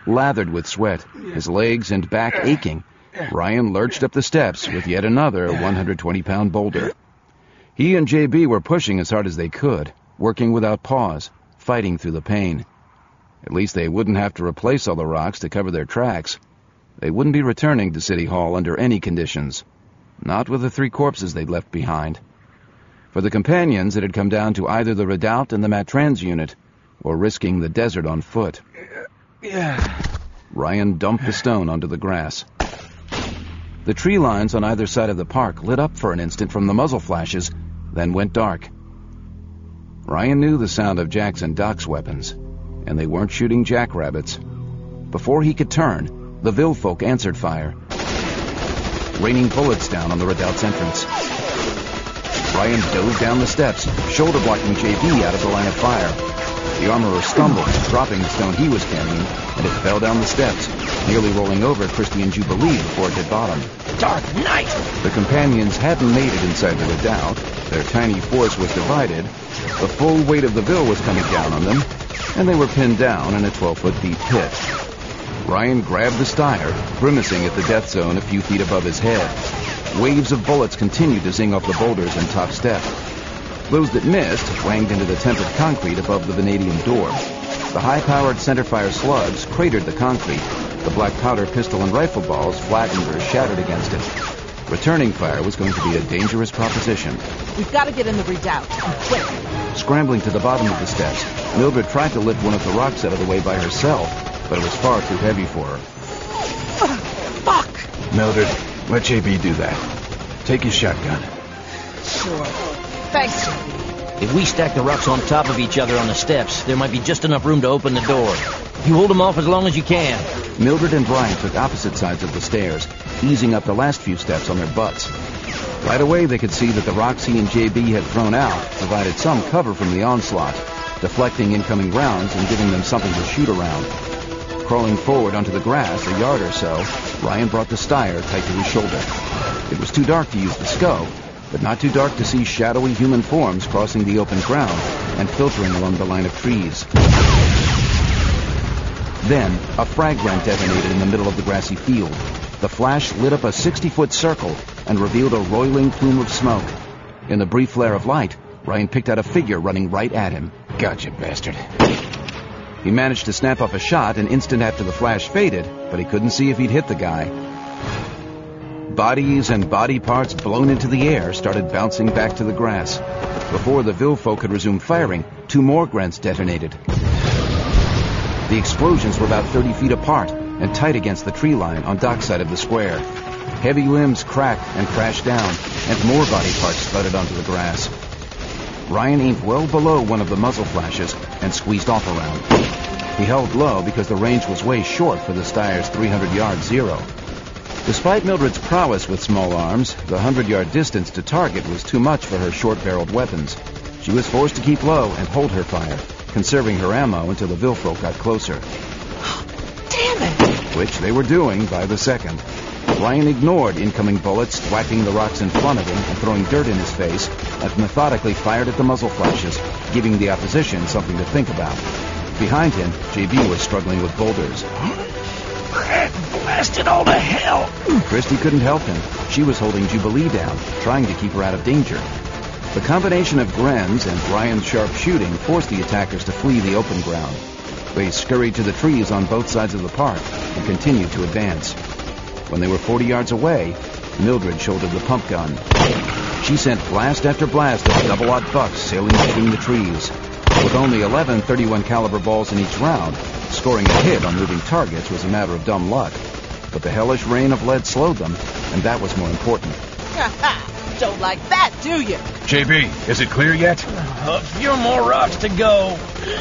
Lathered with sweat, his legs and back aching, Ryan lurched up the steps with yet another 120-pound boulder. He and JB were pushing as hard as they could, working without pause, fighting through the pain. At least they wouldn't have to replace all the rocks to cover their tracks. They wouldn't be returning to City Hall under any conditions. Not with the 3 corpses they'd left behind. For the companions, it had come down to either the Redoubt and the Matrans unit, or risking the desert on foot. Ryan dumped the stone onto the grass. The tree lines on either side of the park lit up for an instant from the muzzle flashes, then went dark. Ryan knew the sound of Jack's and Doc's weapons, and they weren't shooting jackrabbits. Before he could turn, the Villfolk answered fire, raining bullets down on the Redoubt's entrance. Ryan dove down the steps, shoulder-blocking JB out of the line of fire. The armorer stumbled, dropping the stone he was carrying, and it fell down the steps, nearly rolling over Christie and Jubilee before it hit bottom. Dark Knight! The companions hadn't made it inside the Redoubt. Their tiny force was divided. The full weight of the Ville was coming down on them, and they were pinned down in a 12-foot deep pit. Ryan grabbed the Steyr, grimacing at the death zone a few feet above his head. Waves of bullets continued to zing off the boulders and top step. Those that missed wanged into the tempered concrete above the vanadium door. The high-powered centerfire slugs cratered the concrete. The black powder pistol and rifle balls flattened or shattered against it. Returning fire was going to be a dangerous proposition. We've got to get in the Redoubt, and quick. Scrambling to the bottom of the steps, Mildred tried to lift one of the rocks out of the way by herself, but it was far too heavy for her. Fuck! Mildred, let JB do that. Take his shotgun. Sure. Thanks, JB. If we stack the rocks on top of each other on the steps, there might be just enough room to open the door. You hold them off as long as you can. Mildred and Brian took opposite sides of the stairs, easing up the last few steps on their butts. Right away, they could see that the rocks he and JB had thrown out provided some cover from the onslaught, deflecting incoming rounds and giving them something to shoot around. Crawling forward onto the grass a yard or so, Ryan brought the Steyr tight to his shoulder. It was too dark to use the scope, but not too dark to see shadowy human forms crossing the open ground and filtering along the line of trees. Then, a frag grenade detonated in the middle of the grassy field. The flash lit up a 60-foot circle and revealed a roiling plume of smoke. In the brief flare of light, Ryan picked out a figure running right at him. Gotcha, bastard. He managed to snap off a shot an instant after the flash faded, but he couldn't see if he'd hit the guy. Bodies and body parts blown into the air started bouncing back to the grass. Before the Villfolk could resume firing, 2 more grunts detonated. The explosions were about 30 feet apart and tight against the tree line on Doc's side of the square. Heavy limbs cracked and crashed down, and more body parts thudded onto the grass. Ryan aimed well below one of the muzzle flashes and squeezed off around. He held low because the range was way short for the Steyr's 300-yard zero. Despite Mildred's prowess with small arms, the 100-yard distance to target was too much for her short-barreled weapons. She was forced to keep low and hold her fire, conserving her ammo until the Villfolk got closer. Damn it! Which they were doing by the second. Ryan ignored incoming bullets, whacking the rocks in front of him and throwing dirt in his face, and methodically fired at the muzzle flashes, giving the opposition something to think about. Behind him, JB was struggling with boulders. Blast it all to hell! Christie couldn't help him. She was holding Jubilee down, trying to keep her out of danger. The combination of Gren's and Ryan's sharp shooting forced the attackers to flee the open ground. They scurried to the trees on both sides of the park and continued to advance. When they were 40 yards away, Mildred shouldered the pump gun. She sent blast after blast of double-aught bucks sailing between the trees. With only 11 .31 caliber balls in each round, scoring a hit on moving targets was a matter of dumb luck. But the hellish rain of lead slowed them, and that was more important. Don't like that, do you? JB, is it clear yet? A few more rocks to go.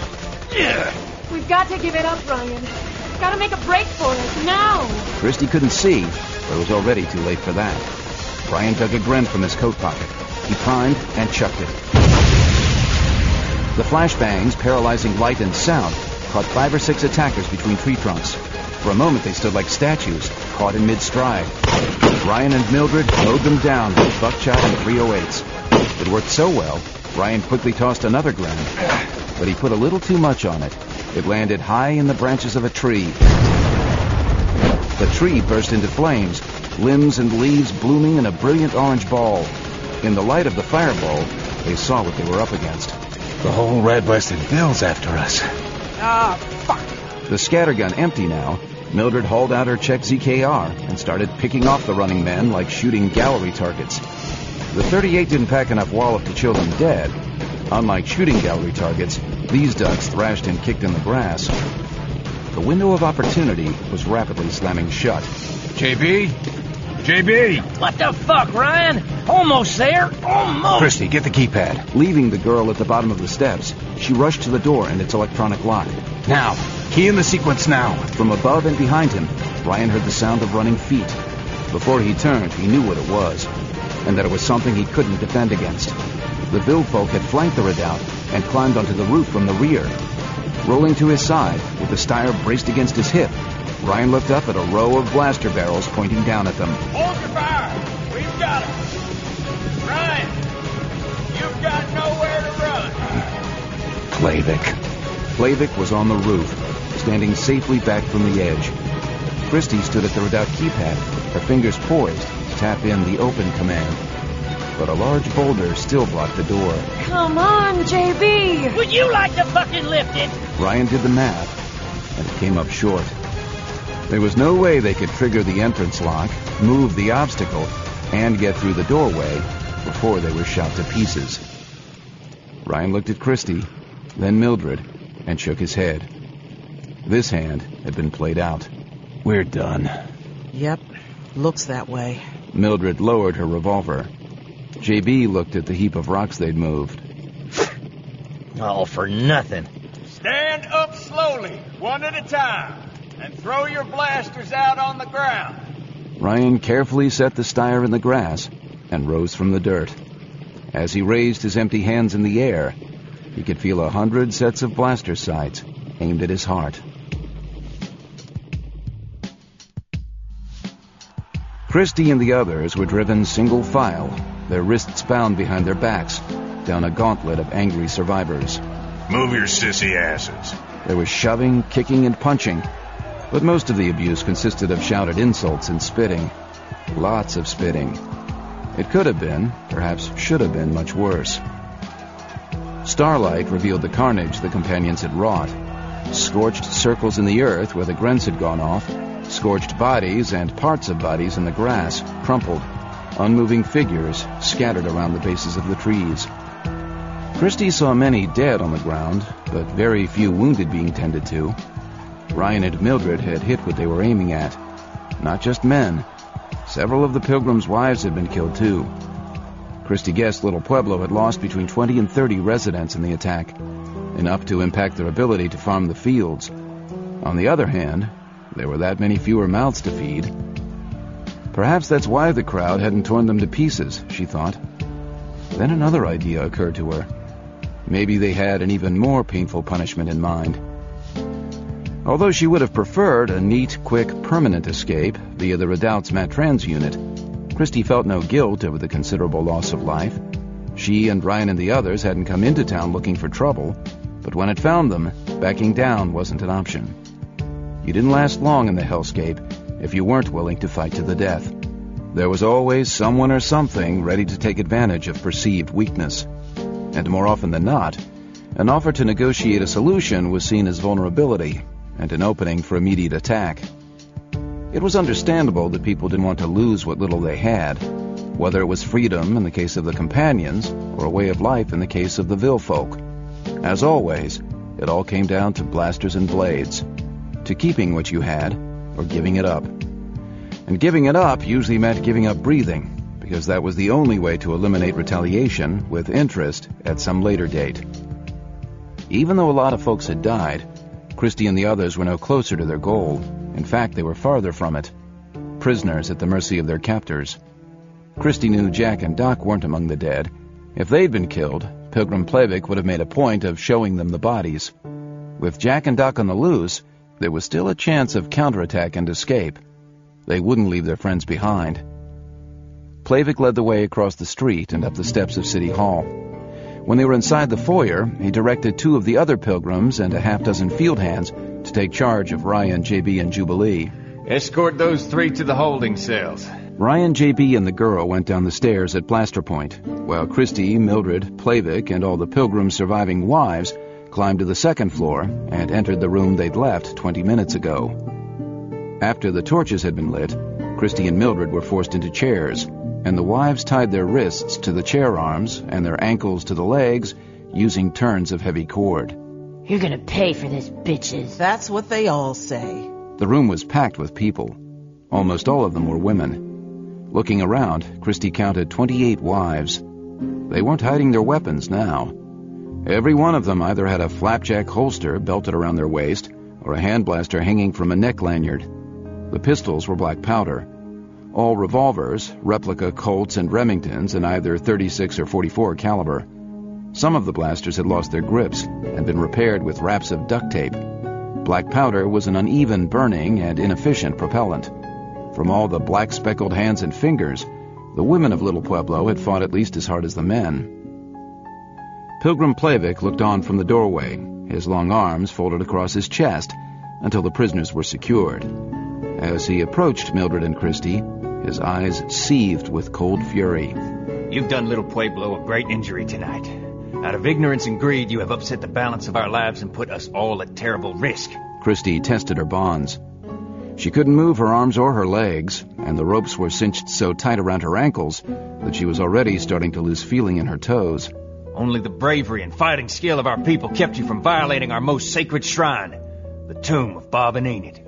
We've got to give it up, Ryan. Gotta make a break for it, now! Christie couldn't see, but it was already too late for that. Ryan dug a Gren from his coat pocket. He primed and chucked it. The flashbangs, paralyzing light and sound, caught 5 or 6 attackers between tree trunks. For a moment, they stood like statues, caught in mid-stride. Ryan and Mildred mowed them down with buckshot and 308s. It worked so well, Ryan quickly tossed another Gren, but he put a little too much on it. It landed high in the branches of a tree. The tree burst into flames, limbs and leaves blooming in a brilliant orange ball. In the light of the fireball, they saw what they were up against. The whole red-blasted Ville's after us. Ah, fuck. The scattergun empty now, Mildred hauled out her Czech ZKR and started picking off the running men like shooting gallery targets. The .38 didn't pack enough wallop to chill them dead. Unlike shooting gallery targets, these ducks thrashed and kicked in the grass. The window of opportunity was rapidly slamming shut. JB? JB! What the fuck, Ryan? Almost there. Almost. Christy, get the keypad. Leaving the girl at the bottom of the steps, she rushed to the door and its electronic lock. Now. Key in the sequence now. From above and behind him, Ryan heard the sound of running feet. Before he turned, he knew what it was, and that it was something he couldn't defend against. The Ville folk had flanked the redoubt and climbed onto the roof from the rear. Rolling to his side, with the Steyr braced against his hip, Ryan looked up at a row of blaster barrels pointing down at them. Hold your fire! We've got him! Ryan! You've got nowhere to run! Plavik. Plavik was on the roof, standing safely back from the edge. Christy stood at the redoubt keypad, her fingers poised to tap in the open command. But a large boulder still blocked the door. Come on, JB! Would you like to fucking lift it? Ryan did the math, and it came up short. There was no way they could trigger the entrance lock, move the obstacle, and get through the doorway before they were shot to pieces. Ryan looked at Christy, then Mildred, and shook his head. This hand had been played out. We're done. Yep, looks that way. Mildred lowered her revolver. JB looked at the heap of rocks they'd moved. All for nothing. Stand up slowly, one at a time, and throw your blasters out on the ground. Ryan carefully set the Steyr in the grass and rose from the dirt. As he raised his empty hands in the air, he could feel 100 sets of blaster sights aimed at his heart. Christy and the others were driven single file, their wrists bound behind their backs, down a gauntlet of angry survivors. Move your sissy asses. There was shoving, kicking, and punching, but most of the abuse consisted of shouted insults and spitting. Lots of spitting. It could have been, perhaps should have been, much worse. Starlight revealed the carnage the companions had wrought. Scorched circles in the earth where the Grents had gone off, scorched bodies and parts of bodies in the grass, crumpled, unmoving figures scattered around the bases of the trees. Christy saw many dead on the ground, but very few wounded being tended to. Ryan and Mildred had hit what they were aiming at. Not just men. Several of the pilgrims' wives had been killed too. Christy guessed Little Pueblo had lost between 20 and 30 residents in the attack, enough to impact their ability to farm the fields. On the other hand, there were that many fewer mouths to feed. Perhaps that's why the crowd hadn't torn them to pieces, she thought. Then another idea occurred to her. Maybe they had an even more painful punishment in mind. Although she would have preferred a neat, quick, permanent escape via the Redoubt's Matrans unit, Christy felt no guilt over the considerable loss of life. She and Ryan and the others hadn't come into town looking for trouble, but when it found them, backing down wasn't an option. You didn't last long in the hellscape if you weren't willing to fight to the death. There was always someone or something ready to take advantage of perceived weakness. And more often than not, an offer to negotiate a solution was seen as vulnerability and an opening for immediate attack. It was understandable that people didn't want to lose what little they had, whether it was freedom in the case of the companions or a way of life in the case of the Ville folk. As always, it all came down to blasters and blades, to keeping what you had or giving it up. And giving it up usually meant giving up breathing, because that was the only way to eliminate retaliation with interest at some later date. Even though a lot of folks had died, Christy and the others were no closer to their goal. In fact, they were farther from it, prisoners at the mercy of their captors. Christy knew Jack and Doc weren't among the dead. If they'd been killed, Pilgrim Plavik would have made a point of showing them the bodies. With Jack and Doc on the loose, there was still a chance of counterattack and escape. They wouldn't leave their friends behind. Plavik led the way across the street and up the steps of City Hall. When they were inside the foyer, he directed 2 of the other pilgrims and a half-dozen field hands to take charge of Ryan, JB, and Jubilee. Escort those 3 to the holding cells. Ryan, JB, and the girl went down the stairs at Blaster Point, while Christy, Mildred, Plavik, and all the pilgrims' surviving wives climbed to the second floor and entered the room they'd left 20 minutes ago. After the torches had been lit, Christy and Mildred were forced into chairs, and the wives tied their wrists to the chair arms and their ankles to the legs using turns of heavy cord. You're gonna pay for this, bitches. That's what they all say. The room was packed with people. Almost all of them were women. Looking around, Christy counted 28 wives. They weren't hiding their weapons now. Every one of them either had a flapjack holster belted around their waist or a hand blaster hanging from a neck lanyard. The pistols were black powder. All revolvers, replica Colts and Remingtons in either 36 or 44 caliber. Some of the blasters had lost their grips and been repaired with wraps of duct tape. Black powder was an uneven burning and inefficient propellant. From all the black speckled hands and fingers, the women of Little Pueblo had fought at least as hard as the men. Pilgrim Plavik looked on from the doorway, his long arms folded across his chest, until the prisoners were secured. As he approached Mildred and Christy, his eyes seethed with cold fury. You've done Little Pueblo a great injury tonight. Out of ignorance and greed, you have upset the balance of our lives and put us all at terrible risk. Christy tested her bonds. She couldn't move her arms or her legs, and the ropes were cinched so tight around her ankles that she was already starting to lose feeling in her toes. Only the bravery and fighting skill of our people kept you from violating our most sacred shrine, the tomb of Bob and Enid.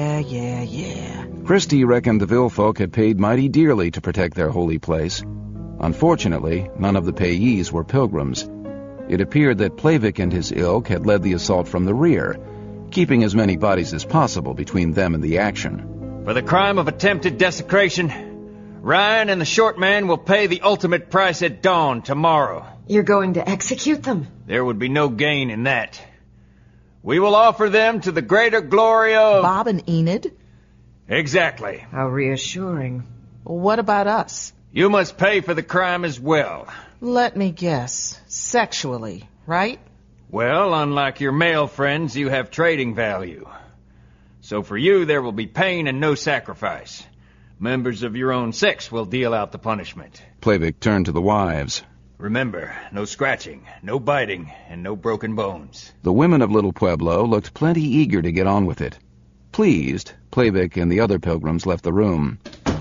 Yeah. Christy reckoned the Villfolk had paid mighty dearly to protect their holy place. Unfortunately, none of the payees were pilgrims. It appeared that Plavik and his ilk had led the assault from the rear, keeping as many bodies as possible between them and the action. For the crime of attempted desecration, Ryan and the short man will pay the ultimate price at dawn tomorrow. You're going to execute them? There would be no gain in that. We will offer them to the greater glory of... Bob and Enid? Exactly. How reassuring. What about us? You must pay for the crime as well. Let me guess. Sexually, right? Well, unlike your male friends, you have trading value. So for you, there will be pain and no sacrifice. Members of your own sex will deal out the punishment. Plavik turned to the wives. Remember, no scratching, no biting, and no broken bones. The women of Little Pueblo looked plenty eager to get on with it. Pleased, Plavik and the other pilgrims left the room.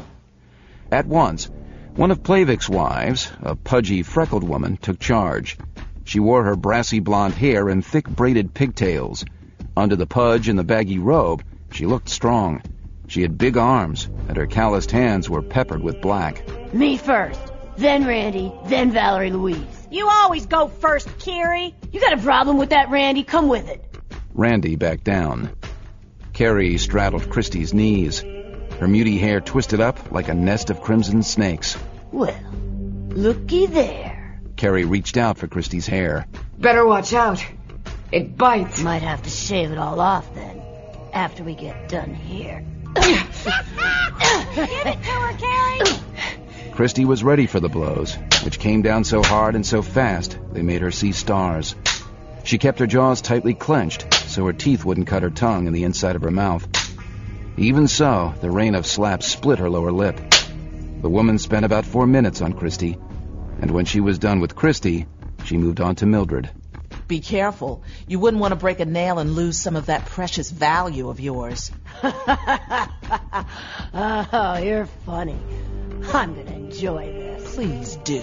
At once, one of Plavik's wives, a pudgy, freckled woman, took charge. She wore her brassy blonde hair in thick braided pigtails. Under the pudge and the baggy robe, she looked strong. She had big arms, and her calloused hands were peppered with black. Me first, then Randy, then Valerie Louise. You always go first, Carrie. You got a problem with that, Randy? Come with it. Randy backed down. Carrie straddled Christy's knees. Her mutty hair twisted up like a nest of crimson snakes. Well, looky there. Carrie reached out for Christy's hair. Better watch out. It bites. Might have to shave it all off then, after we get done here. Give it to her, Carrie. Christy was ready for the blows, which came down so hard and so fast they made her see stars. She kept her jaws tightly clenched so her teeth wouldn't cut her tongue and the inside of her mouth. Even so, the rain of slaps split her lower lip. The woman spent about 4 minutes on Christy, and when she was done with Christy, she moved on to Mildred. Be careful. You wouldn't want to break a nail and lose some of that precious value of yours. Oh, you're funny. I'm gonna enjoy this. Please do.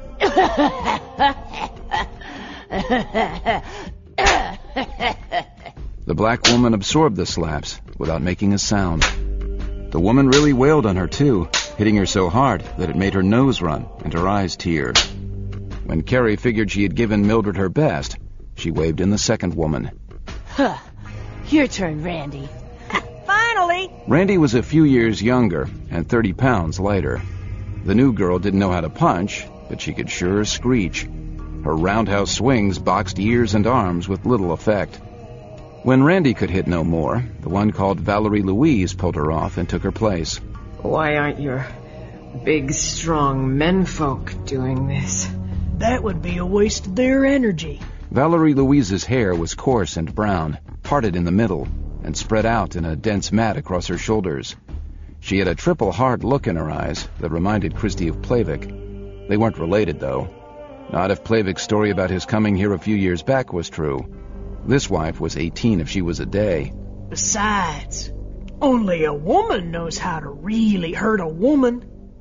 The black woman absorbed the slaps without making a sound. The woman really wailed on her, too, hitting her so hard that it made her nose run and her eyes tear. When Carrie figured she had given Mildred her best, she waved in the second woman. Huh. Your turn, Randy. Finally. Randy was a few years younger and 30 pounds lighter. The new girl didn't know how to punch, but she could sure screech. Her roundhouse swings boxed ears and arms with little effect. When Randy could hit no more, the one called Valerie Louise pulled her off and took her place. Why aren't your big, strong menfolk doing this? That would be a waste of their energy. Valerie Louise's hair was coarse and brown, parted in the middle, and spread out in a dense mat across her shoulders. She had a triple hard look in her eyes that reminded Christy of Plavik. They weren't related, though. Not if Plavik's story about his coming here a few years back was true. This wife was 18 if she was a day. Besides, only a woman knows how to really hurt a woman.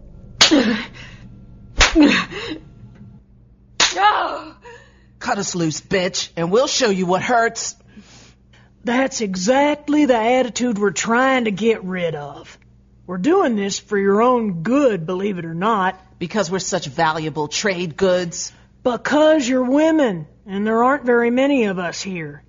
Cut us loose, bitch, and we'll show you what hurts. That's exactly the attitude we're trying to get rid of. We're doing this for your own good, believe it or not. Because we're such valuable trade goods. Because you're women, and there aren't very many of us here.